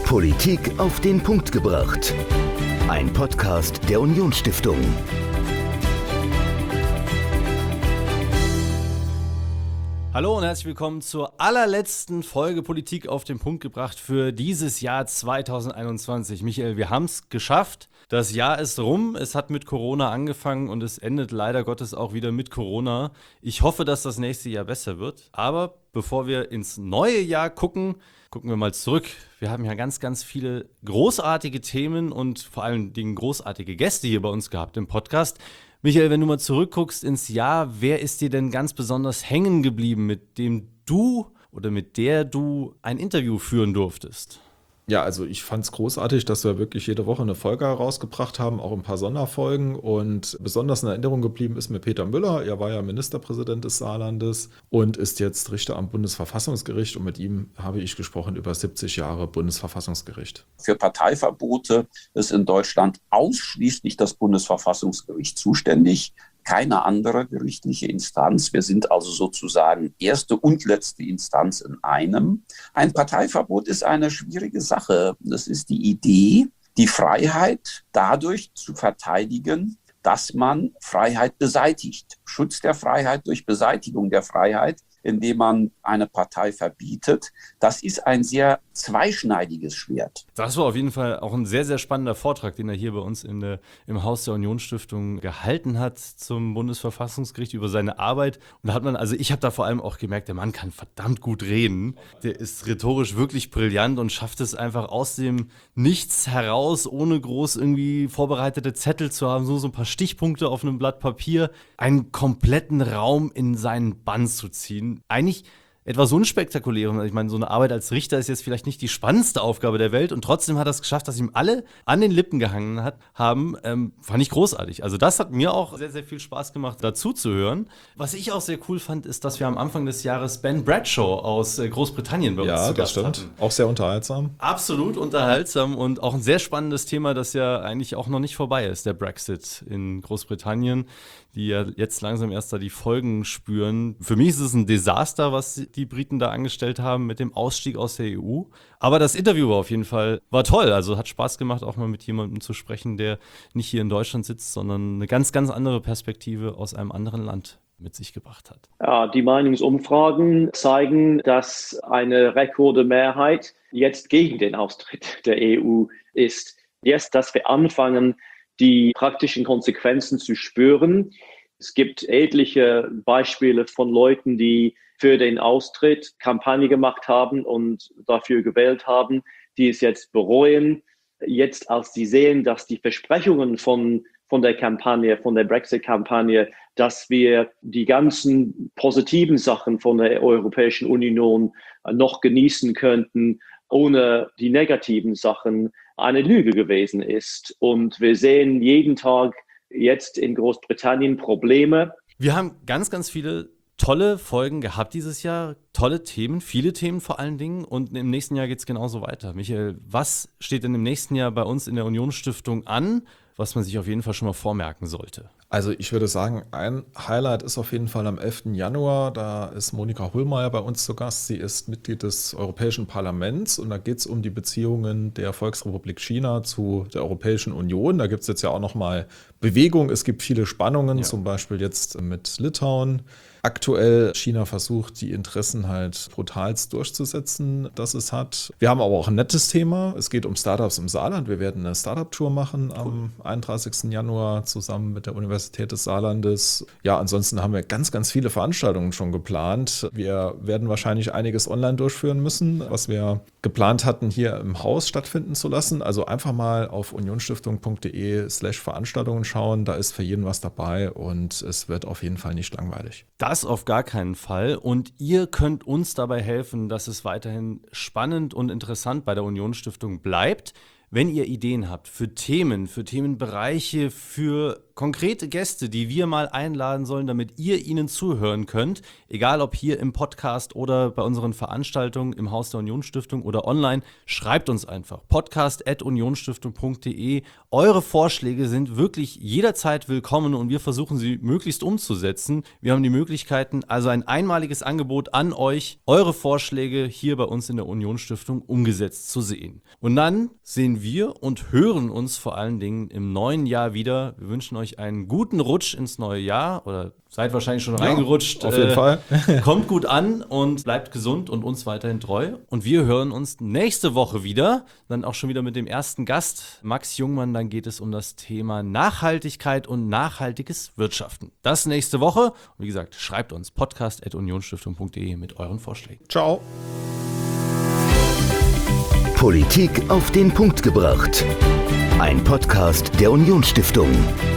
Politik auf den Punkt gebracht. Ein Podcast der Unionsstiftung. Hallo und herzlich willkommen zur allerletzten Folge Politik auf den Punkt gebracht für dieses Jahr 2021. Michael, wir haben es geschafft. Das Jahr ist rum, es hat mit Corona angefangen und es endet leider Gottes auch wieder mit Corona. Ich hoffe, dass das nächste Jahr besser wird. Aber bevor wir ins neue Jahr gucken wir mal zurück. Wir haben ja ganz, ganz viele großartige Themen und vor allen Dingen großartige Gäste hier bei uns gehabt im Podcast. Michael, wenn du mal zurückguckst ins Jahr, wer ist dir denn ganz besonders hängen geblieben, mit dem du oder mit der du ein Interview führen durftest? Ja, also ich fand es großartig, dass wir wirklich jede Woche eine Folge herausgebracht haben, auch ein paar Sonderfolgen. Und besonders in Erinnerung geblieben ist mir Peter Müller. Er war ja Ministerpräsident des Saarlandes und ist jetzt Richter am Bundesverfassungsgericht. Und mit ihm habe ich gesprochen über 70 Jahre Bundesverfassungsgericht. Für Parteiverbote ist in Deutschland ausschließlich das Bundesverfassungsgericht zuständig. Keine andere gerichtliche Instanz. Wir sind also sozusagen erste und letzte Instanz in einem. Ein Parteiverbot ist eine schwierige Sache. Das ist die Idee, die Freiheit dadurch zu verteidigen, dass man Freiheit beseitigt. Schutz der Freiheit durch Beseitigung der Freiheit, indem man eine Partei verbietet. Das ist ein sehr zweischneidiges Schwert. Das war auf jeden Fall auch ein sehr, sehr spannender Vortrag, den er hier bei uns im Haus der Unionsstiftung gehalten hat zum Bundesverfassungsgericht über seine Arbeit. Und da hat man, also ich habe da vor allem auch gemerkt, der Mann kann verdammt gut reden. Der ist rhetorisch wirklich brillant und schafft es einfach aus dem Nichts heraus, ohne groß irgendwie vorbereitete Zettel zu haben, so ein paar Stichpunkte auf einem Blatt Papier, einen kompletten Raum in seinen Bann zu ziehen. Eigentlich etwas Unspektakulärem. Ich meine, so eine Arbeit als Richter ist jetzt vielleicht nicht die spannendste Aufgabe der Welt und trotzdem hat er es geschafft, dass ihm alle an den Lippen gehangen haben. Fand ich großartig. Also das hat mir auch sehr, sehr viel Spaß gemacht, dazu zu hören. Was ich auch sehr cool fand, ist, dass wir am Anfang des Jahres Ben Bradshaw aus Großbritannien bei uns zu Gast hatten. Ja, das stimmt. Auch sehr unterhaltsam. Absolut unterhaltsam und auch ein sehr spannendes Thema, das ja eigentlich auch noch nicht vorbei ist, der Brexit in Großbritannien, die ja jetzt langsam erst da die Folgen spüren. Für mich ist es ein Desaster, was die Briten da angestellt haben mit dem Ausstieg aus der EU. Aber das Interview war auf jeden Fall toll. Also hat Spaß gemacht, auch mal mit jemandem zu sprechen, der nicht hier in Deutschland sitzt, sondern eine ganz, ganz andere Perspektive aus einem anderen Land mit sich gebracht hat. Ja, die Meinungsumfragen zeigen, dass eine Rekordmehrheit jetzt gegen den Austritt der EU ist. Jetzt, dass wir anfangen, die praktischen Konsequenzen zu spüren. Es gibt etliche Beispiele von Leuten, die für den Austritt Kampagne gemacht haben und dafür gewählt haben, die es jetzt bereuen. Jetzt, als sie sehen, dass die Versprechungen von der Kampagne, von der Brexit-Kampagne, dass wir die ganzen positiven Sachen von der Europäischen Union noch genießen könnten, ohne die negativen Sachen, eine Lüge gewesen ist. Und wir sehen jeden Tag jetzt in Großbritannien Probleme. Wir haben ganz, ganz viele tolle Folgen gehabt dieses Jahr, tolle Themen, viele Themen vor allen Dingen und im nächsten Jahr geht es genauso weiter. Michael, was steht denn im nächsten Jahr bei uns in der Unionsstiftung an, was man sich auf jeden Fall schon mal vormerken sollte? Also ich würde sagen, ein Highlight ist auf jeden Fall am 11. Januar, da ist Monika Hohlmeier bei uns zu Gast. Sie ist Mitglied des Europäischen Parlaments und da geht es um die Beziehungen der Volksrepublik China zu der Europäischen Union. Da gibt es jetzt ja auch nochmal Bewegung, es gibt viele Spannungen, zum Beispiel jetzt mit Litauen. Aktuell China versucht, die Interessen halt brutalst durchzusetzen, das es hat. Wir haben aber auch ein nettes Thema. Es geht um Startups im Saarland. Wir werden eine Startup-Tour machen am 31. Januar zusammen mit der Universität des Saarlandes. Ja, ansonsten haben wir ganz, ganz viele Veranstaltungen schon geplant. Wir werden wahrscheinlich einiges online durchführen müssen, was wir geplant hatten, hier im Haus stattfinden zu lassen. Also einfach mal auf unionsstiftung.de/Veranstaltungen schauen. Da ist für jeden was dabei und es wird auf jeden Fall nicht langweilig. Das auf gar keinen Fall. Und ihr könnt uns dabei helfen, dass es weiterhin spannend und interessant bei der Unionsstiftung bleibt. Wenn ihr Ideen habt für Themen, für Themenbereiche, für konkrete Gäste, die wir mal einladen sollen, damit ihr ihnen zuhören könnt, egal ob hier im Podcast oder bei unseren Veranstaltungen im Haus der Unionsstiftung oder online, schreibt uns einfach. podcast@unionsstiftung.de. Eure Vorschläge sind wirklich jederzeit willkommen und wir versuchen sie möglichst umzusetzen. Wir haben die Möglichkeiten, also ein einmaliges Angebot an euch, eure Vorschläge hier bei uns in der Unionsstiftung umgesetzt zu sehen. Und dann sehen wir und hören uns vor allen Dingen im neuen Jahr wieder. Wir wünschen euch einen guten Rutsch ins neue Jahr oder seid wahrscheinlich schon reingerutscht. Auf jeden Fall. Kommt gut an und bleibt gesund und uns weiterhin treu. Und wir hören uns nächste Woche wieder, dann auch schon wieder mit dem ersten Gast, Max Jungmann. Dann geht es um das Thema Nachhaltigkeit und nachhaltiges Wirtschaften. Das nächste Woche. Und wie gesagt, schreibt uns podcast@unionsstiftung.de mit euren Vorschlägen. Ciao. Politik auf den Punkt gebracht. Ein Podcast der Unionsstiftung.